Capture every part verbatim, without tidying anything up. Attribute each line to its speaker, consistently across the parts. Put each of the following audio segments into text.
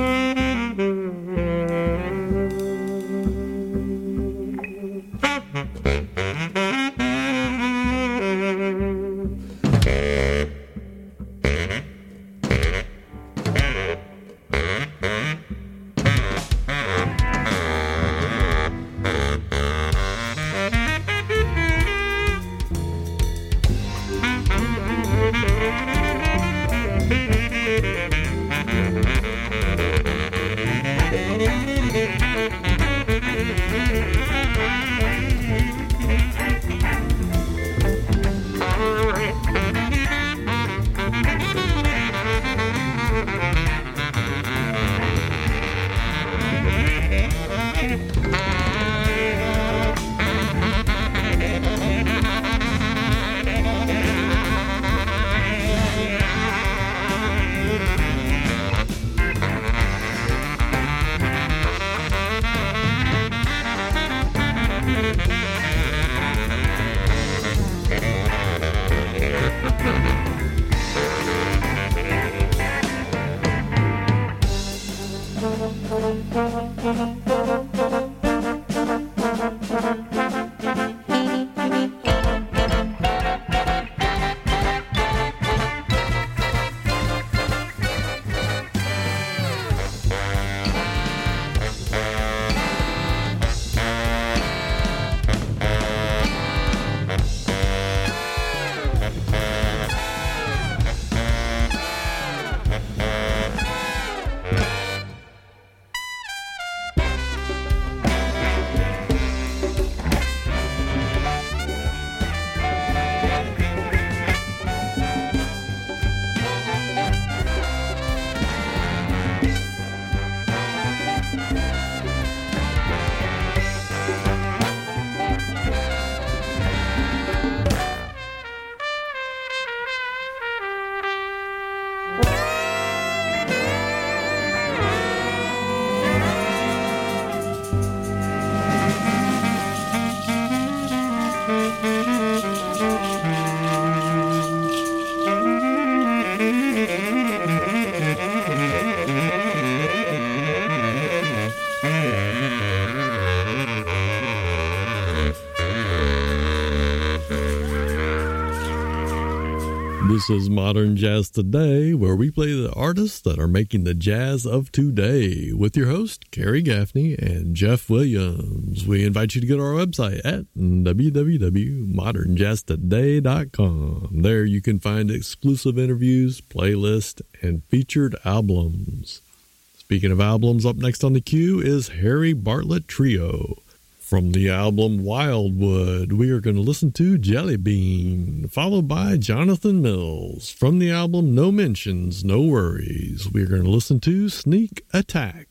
Speaker 1: This is Modern Jazz Today, where we play the artists that are making the jazz of today with your host, Kerry Gaffney and Jeff Williams. We invite you to go to our website at w w w dot modern jazz today dot com. There you can find exclusive interviews, playlists, and featured albums. Speaking of albums, up next on the queue is Harry Bartlett Trio. From the album Wildwood, we are going to listen to Jelly Bean, followed by Jonathan Mills. From the album No Mentions, No Worries, we are going to listen to Sneak Attack.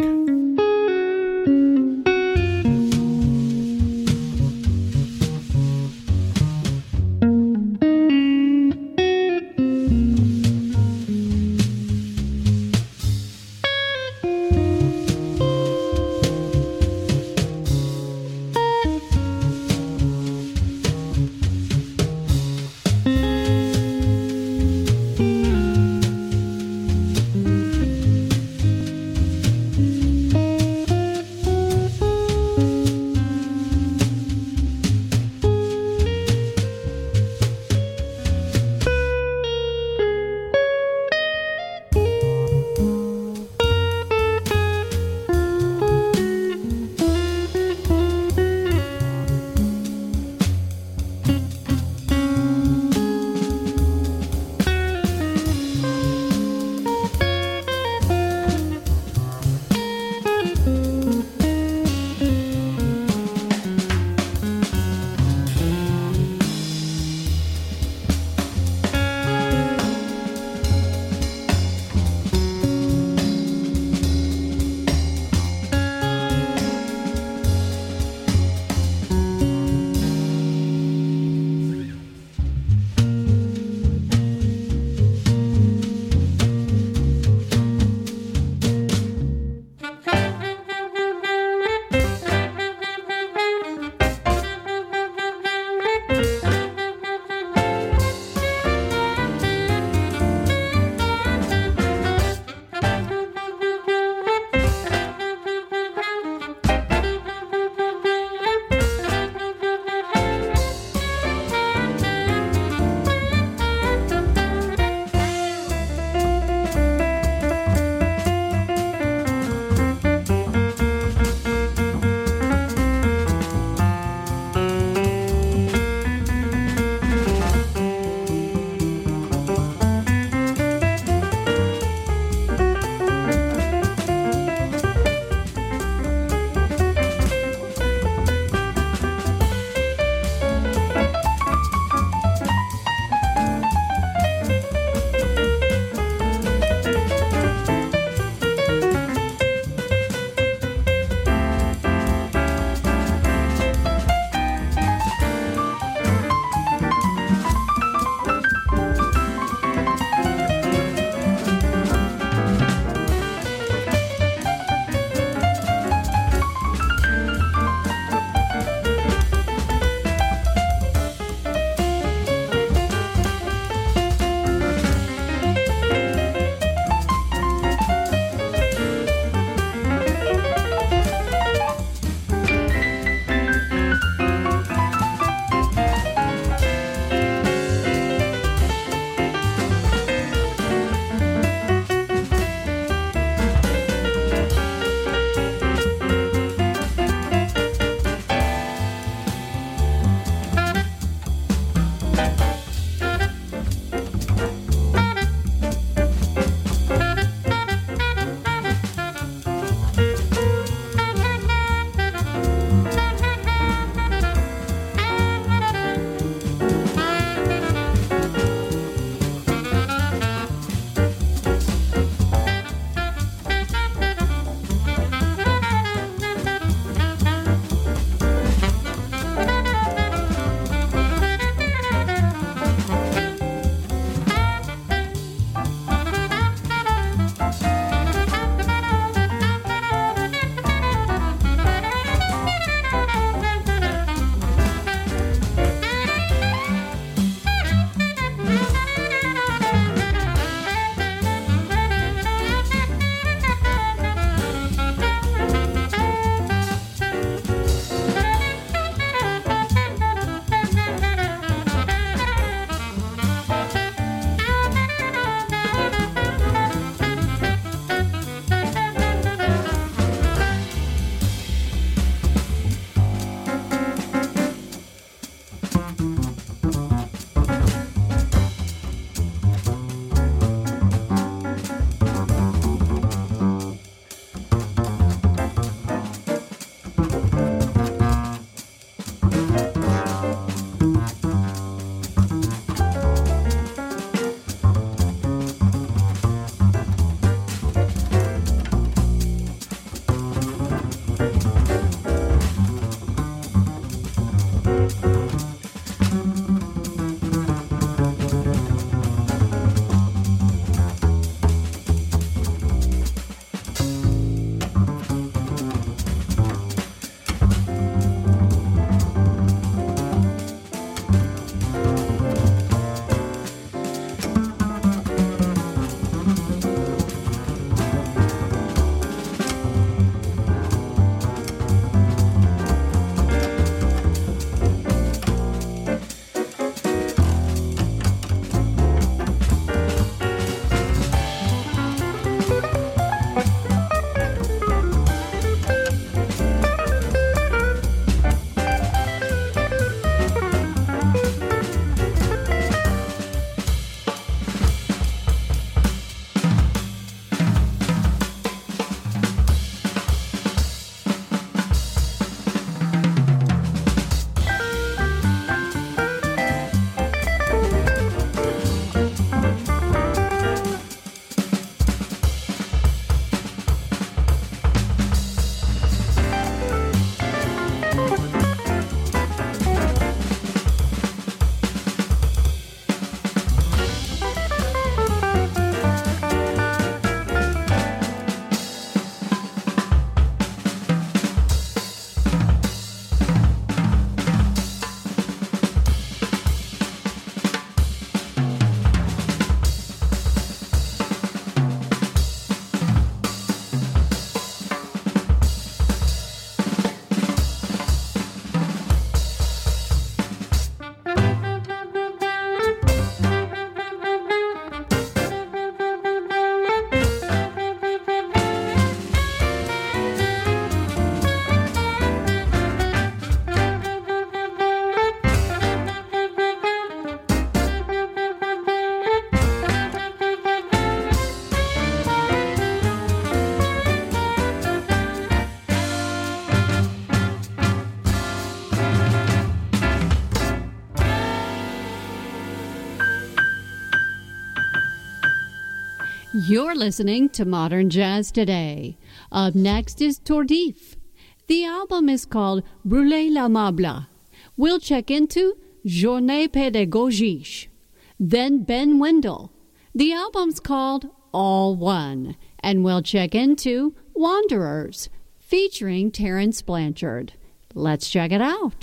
Speaker 2: You're listening to Modern Jazz Today. Up next is Tordif. The album is called Brûler l'Amable. We'll check into Journée Pédagogique. Then Ben Wendell. The album's called All One. And we'll check into Wanderers, featuring Terence Blanchard. Let's check it out.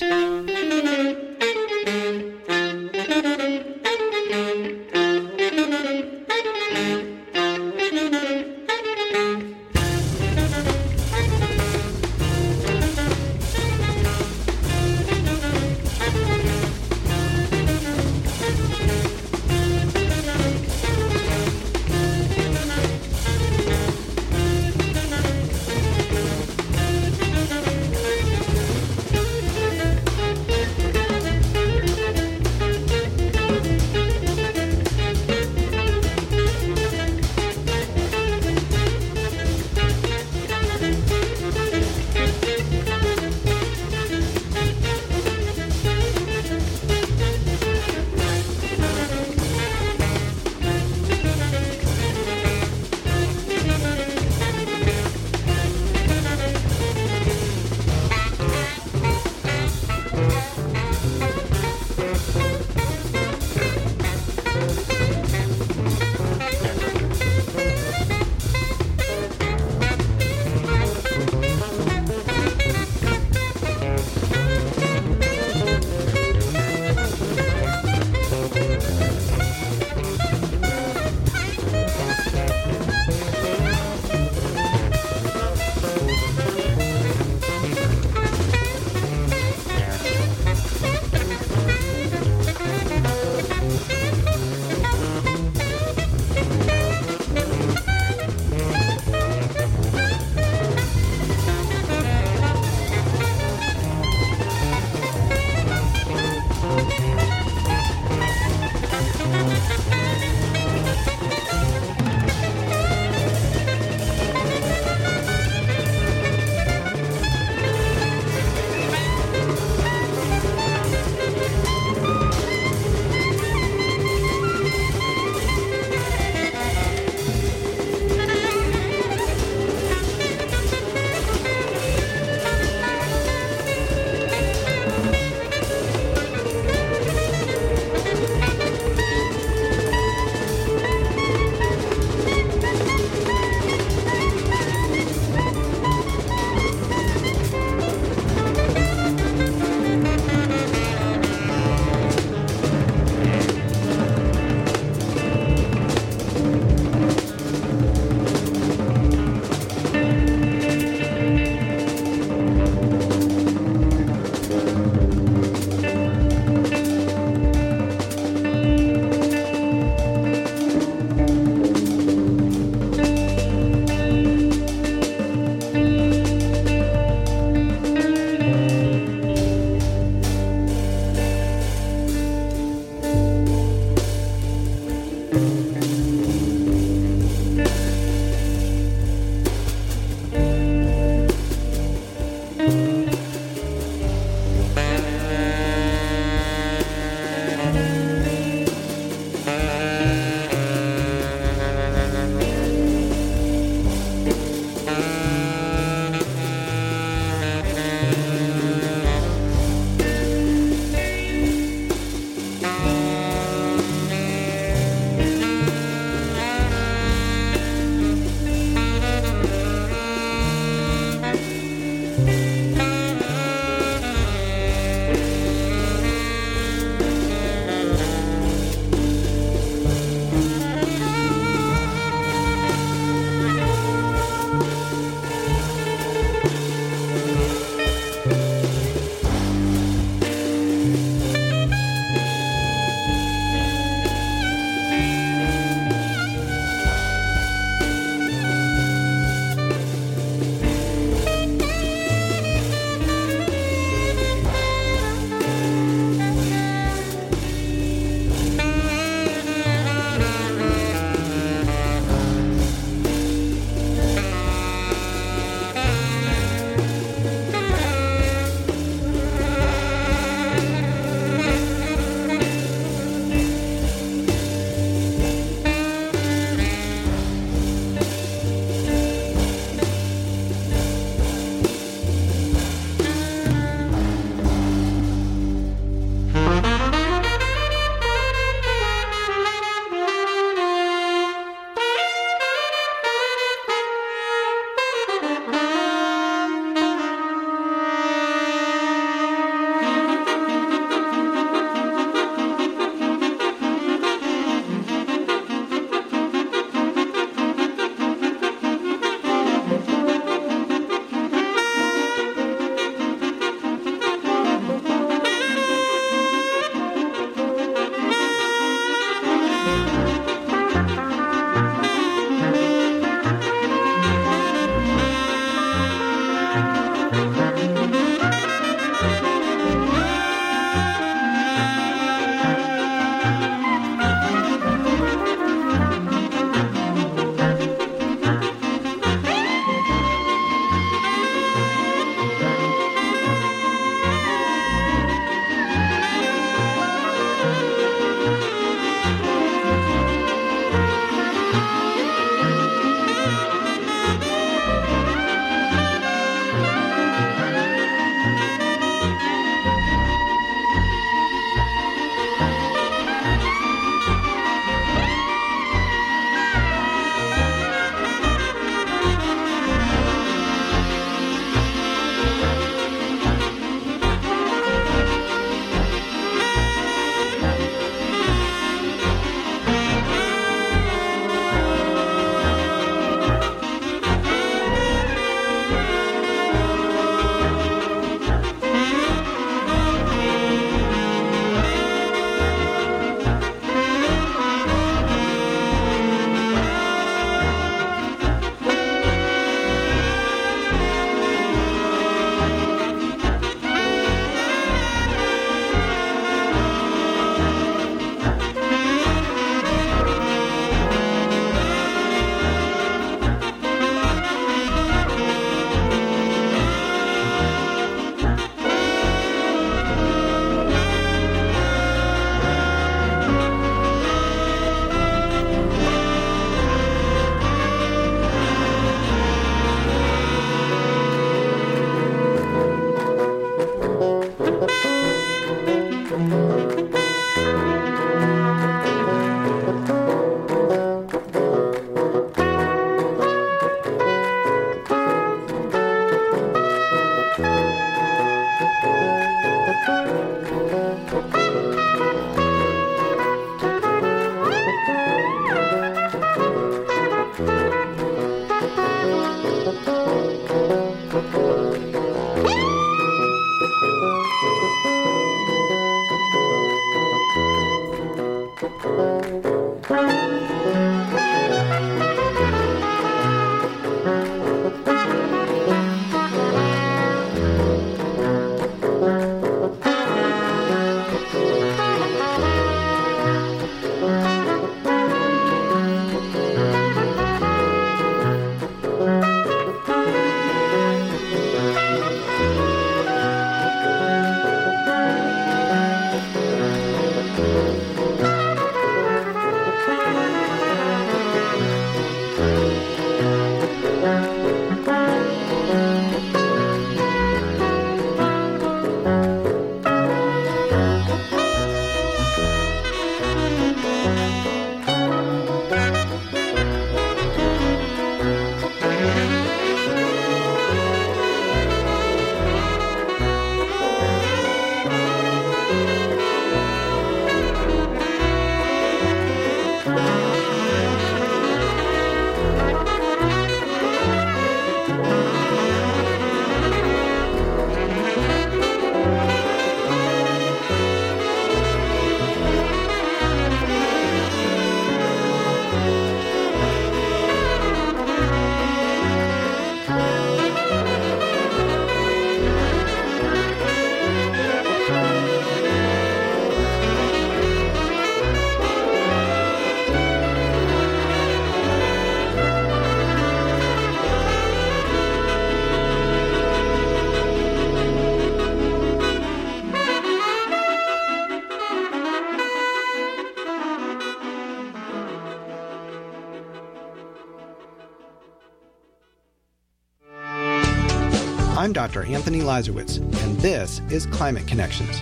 Speaker 3: I'm Doctor Anthony Lazarowitz, and this is Climate Connections.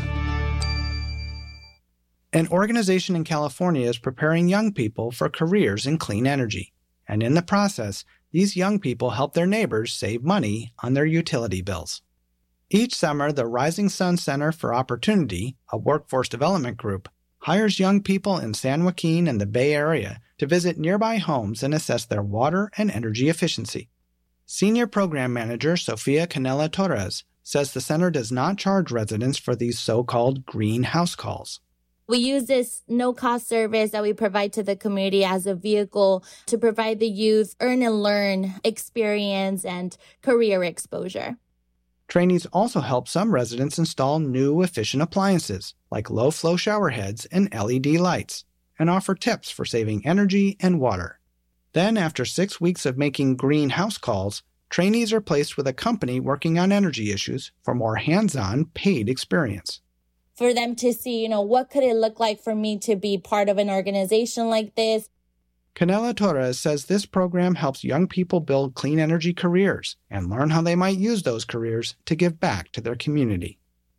Speaker 3: An organization in California is preparing young people for careers in clean energy. And in the process, these young people help their neighbors save money on their utility bills. Each summer, the Rising Sun Center for Opportunity, a workforce development group, hires young people in San Joaquin and the Bay Area to visit nearby homes and assess their water and energy efficiency. Senior Program Manager Sofia Canela Torres says the center does not charge residents for these so-called green house calls.
Speaker 4: We use this no-cost service that we provide to the community as a vehicle to provide the youth earn and learn experience and career exposure.
Speaker 3: Trainees also help some residents install new efficient appliances like low-flow shower heads and L E D lights and offer tips for saving energy and water. Then, after six weeks of making green house calls, trainees are placed with a company working on energy issues for more hands-on paid experience.
Speaker 4: For them to see, you know, what could it look like for me to be part of an organization like this?
Speaker 3: Canela Torres says this program helps young people build clean energy careers and learn how they might use those careers to give back to their community.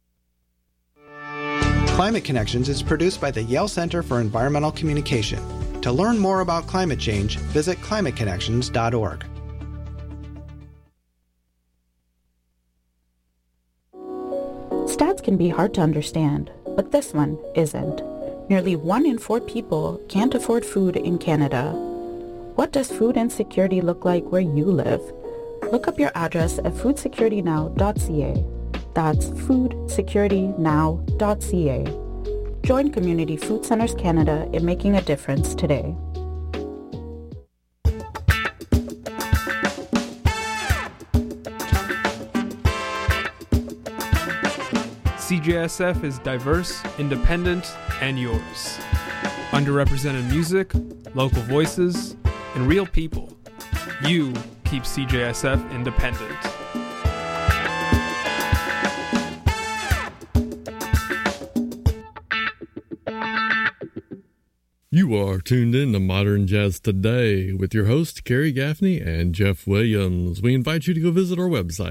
Speaker 3: Climate Connections is produced by the Yale Center for Environmental Communication. To learn more about climate change, visit climate connections dot org.
Speaker 5: Stats can be hard to understand, but this one isn't. Nearly one in four people can't afford food in Canada. What does food insecurity look like where you live? Look up your address at food security now dot c a. That's food security now dot c a. Join Community Food Centers Canada in making a difference today.
Speaker 6: C J S F is diverse, independent, and yours. Underrepresented music, local voices, and real people. You keep C J S F independent.
Speaker 1: You are tuned in to Modern Jazz Today with your hosts, Carrie Gaffney and Jeff Williams. We invite you to go visit our website